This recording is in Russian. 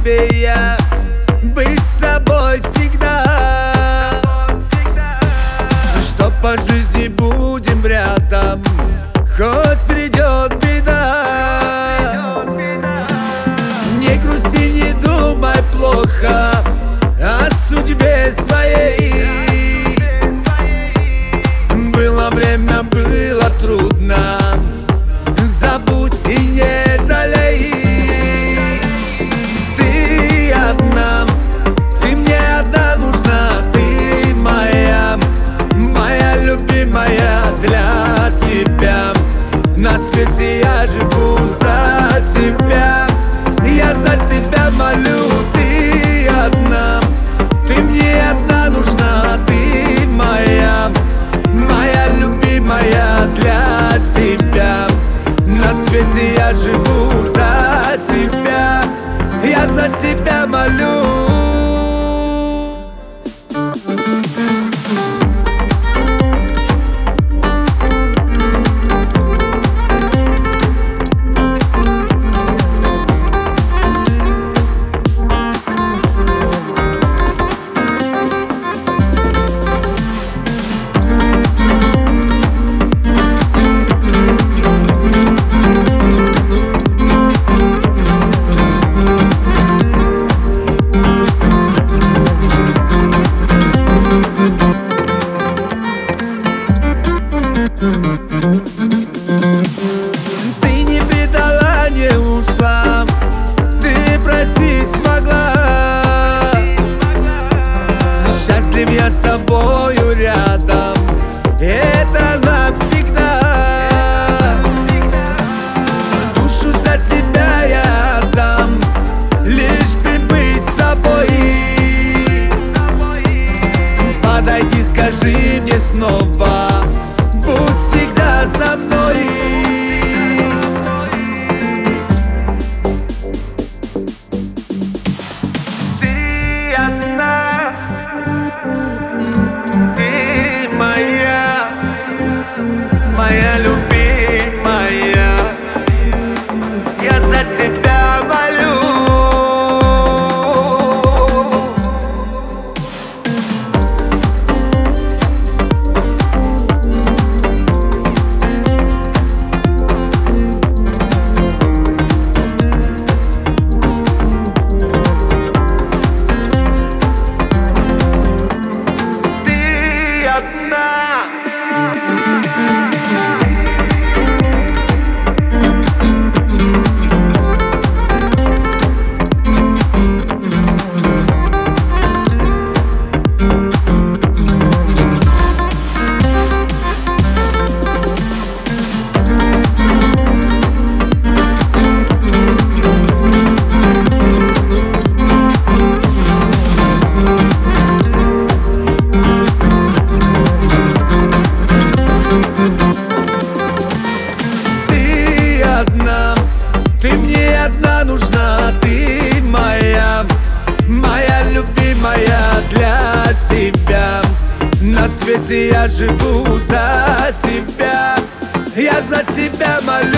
тебе я быть с тобой всегда, что по жизни будем рядом, хоть придет беда. Не грусти, не думай плохо о судьбе своей. Было время, было трудно, забудь и не жалей. Ты одна, ты мне одна нужна, ты моя, моя любимая. Для тебя на свете я живу, за тебя я за тебя молю. Ты одна, ты мне одна нужна, ты моя, моя любимая. Для тебя на свете я живу, за тебя я за тебя молю. Ты не предала, не ушла, ты простить смогла. Счастлив я с тобою рядом, это навсегда. Душу за тебя я отдам, лишь бы быть с тобой. Подойди, скажи мне снова, будь всегда со мной. Ты одна, ты моя, моя любимая. Я за тебя молю. Ты мне одна нужна, ты моя, моя любимая. Для тебя на свете я живу, за тебя я за тебя молю.